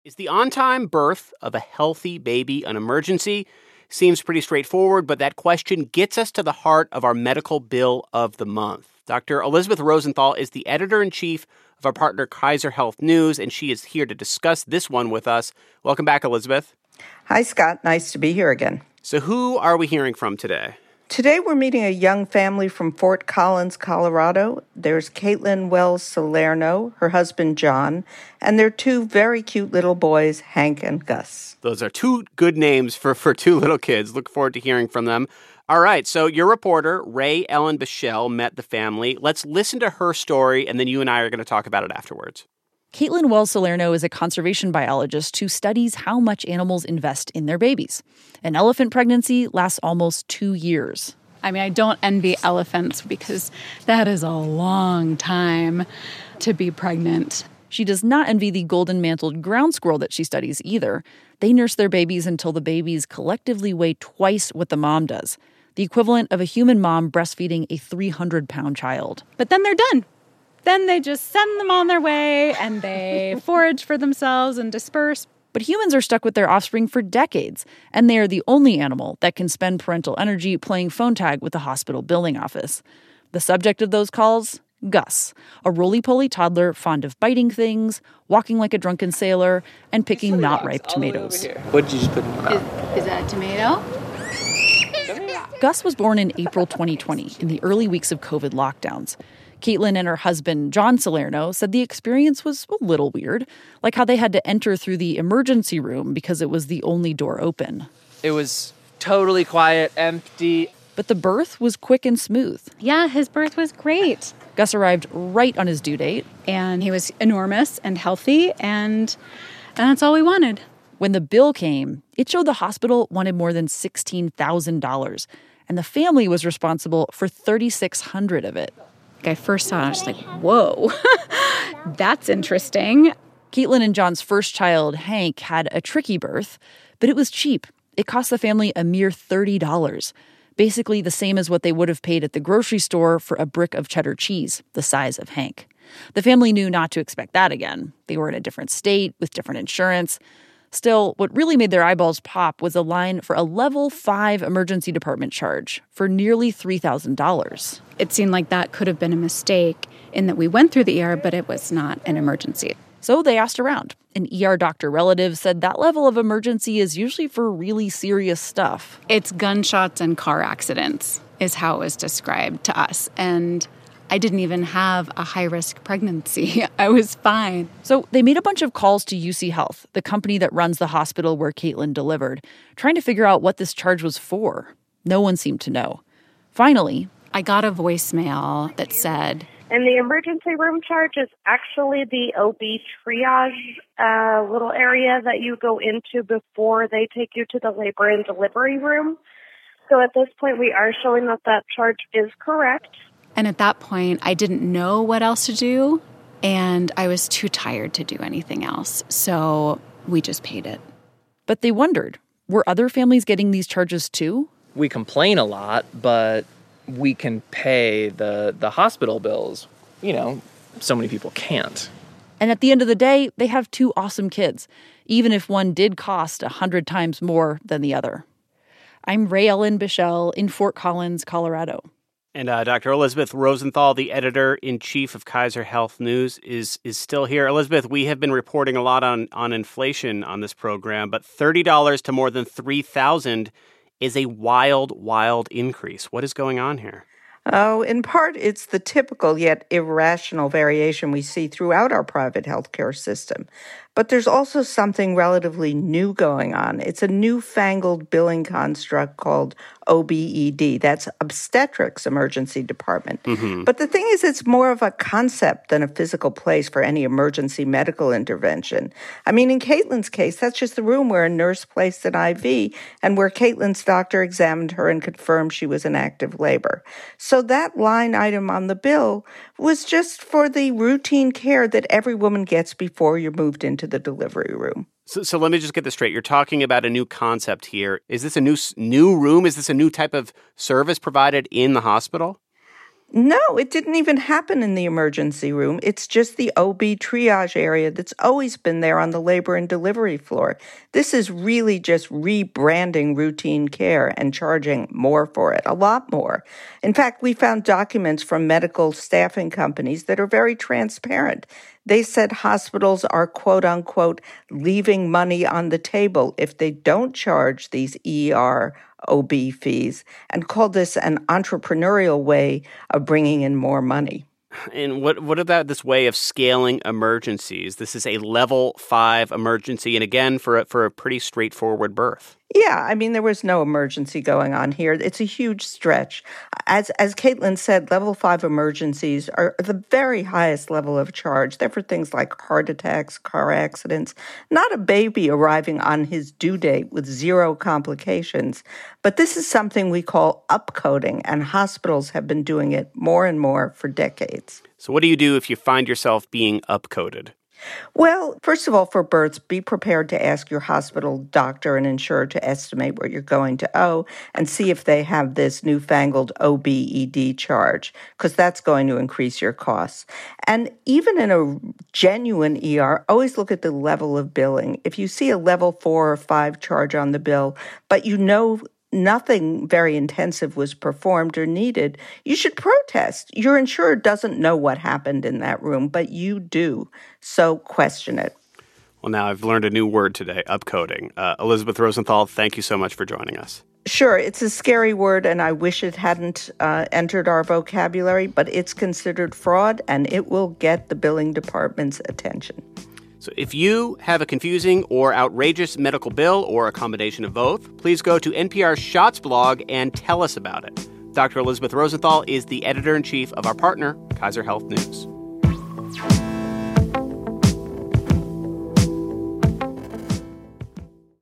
Is the on-time birth of a healthy baby an emergency? Seems pretty straightforward, but that question gets us to the heart of our medical bill of the month. Dr. Elizabeth Rosenthal is the editor-in-chief of our partner Kaiser Health News, and she is here to discuss this one with us. Welcome back, Elizabeth. Hi, Scott. Nice to be here again. So who are we hearing from today? Today we're meeting a young family from Fort Collins, Colorado. There's Caitlin Wells Salerno, her husband John, and their two very cute little boys, Hank and Gus. Those are two good names for two little kids. Look forward to hearing from them. All right, so your reporter, Ray Ellen Bichelle, met the family. Let's listen to her story, and then you and I are going to talk about it afterwards. Caitlin Wells Salerno is a conservation biologist who studies how much animals invest in their babies. An elephant pregnancy lasts almost 2 years. I mean, I don't envy elephants because that is a long time to be pregnant. She does not envy the golden-mantled ground squirrel that she studies either. They nurse their babies until the babies collectively weigh twice what the mom does, the equivalent of a human mom breastfeeding a 300-pound child. But then they're done. Then they just send them on their way and they forage for themselves and disperse. But humans are stuck with their offspring for decades, and they are the only animal that can spend parental energy playing phone tag with the hospital billing office. The subject of those calls? Gus, a roly-poly toddler fond of biting things, walking like a drunken sailor, and picking not ripe tomatoes. What did you just put in your mouth? Is that a tomato? Gus was born in April 2020, in the early weeks of COVID lockdowns. Caitlin and her husband, John Salerno, said the experience was a little weird, like how they had to enter through the emergency room because it was the only door open. It was totally quiet, empty. But the birth was quick and smooth. Yeah, his birth was great. Gus arrived right on his due date. And he was enormous and healthy, and that's all we wanted. When the bill came, it showed the hospital wanted more than $16,000, and the family was responsible for $3,600 of it. I first saw it, I was like, whoa, that's interesting. Caitlin and John's first child, Hank, had a tricky birth, but it was cheap. It cost the family a mere $30, basically the same as what they would have paid at the grocery store for a brick of cheddar cheese, the size of Hank. The family knew not to expect that again. They were in a different state with different insurance. Still, what really made their eyeballs pop was a line for a level 5 emergency department charge for nearly $3,000. It seemed like that could have been a mistake in that we went through the ER, but it was not an emergency. So they asked around. An ER doctor relative said that level of emergency is usually for really serious stuff. It's gunshots and car accidents is how it was described to us. And I didn't even have a high-risk pregnancy. I was fine. So they made a bunch of calls to UC Health, the company that runs the hospital where Caitlin delivered, trying to figure out what this charge was for. No one seemed to know. Finally, I got a voicemail that said, and the emergency room charge is actually the OB triage little area that you go into before they take you to the labor and delivery room. So at this point, we are showing that charge is correct. And at that point, I didn't know what else to do, and I was too tired to do anything else. So we just paid it. But they wondered, were other families getting these charges too? We complain a lot, but we can pay the hospital bills. You know, so many people can't. And at the end of the day, they have two awesome kids, even if one did cost 100 times more than the other. I'm Ray Ellen Bichelle in Fort Collins, Colorado. And Dr. Elizabeth Rosenthal, the editor-in-chief of Kaiser Health News, is still here. Elizabeth, we have been reporting a lot on inflation on this program, but $30 to more than $3,000 is a wild, wild increase. What is going on here? Oh, in part, it's the typical yet irrational variation we see throughout our private healthcare system. But there's also something relatively new going on. It's a newfangled billing construct called OBED. That's Obstetrics Emergency Department. Mm-hmm. But the thing is, it's more of a concept than a physical place for any emergency medical intervention. I mean, in Caitlin's case, that's just the room where a nurse placed an IV and where Caitlin's doctor examined her and confirmed she was in active labor. So that line item on the bill was just for the routine care that every woman gets before you're moved into the delivery room. So let me just get this straight. You're talking about a new concept here. Is this a new room? Is this a new type of service provided in the hospital? No, it didn't even happen in the emergency room. It's just the OB triage area that's always been there on the labor and delivery floor. This is really just rebranding routine care and charging more for it, a lot more. In fact, we found documents from medical staffing companies that are very transparent. They said hospitals are, quote unquote, leaving money on the table if they don't charge these ER OB fees, and called this an entrepreneurial way of bringing in more money. And what about this way of scaling emergencies? This is a level 5 emergency, and again, for a pretty straightforward birth. Yeah, I mean, there was no emergency going on here. It's a huge stretch. As Caitlin said, level 5 emergencies are the very highest level of charge. They're for things like heart attacks, car accidents, not a baby arriving on his due date with 0 complications. But this is something we call upcoding, and hospitals have been doing it more and more for decades. So what do you do if you find yourself being upcoded? Well, first of all, for births, be prepared to ask your hospital doctor and insurer to estimate what you're going to owe and see if they have this newfangled OBED charge, because that's going to increase your costs. And even in a genuine ER, always look at the level of billing. If you see a level 4 or 5 charge on the bill, but you know nothing very intensive was performed or needed, you should protest. Your insurer doesn't know what happened in that room, but you do. So question it. Well, now I've learned a new word today, upcoding. Elizabeth Rosenthal, thank you so much for joining us. Sure, it's a scary word, and I wish it hadn't entered our vocabulary, but it's considered fraud, and it will get the billing department's attention. So if you have a confusing or outrageous medical bill or a combination of both, please go to NPR's Shots blog and tell us about it. Dr. Elizabeth Rosenthal is the editor-in-chief of our partner, Kaiser Health News.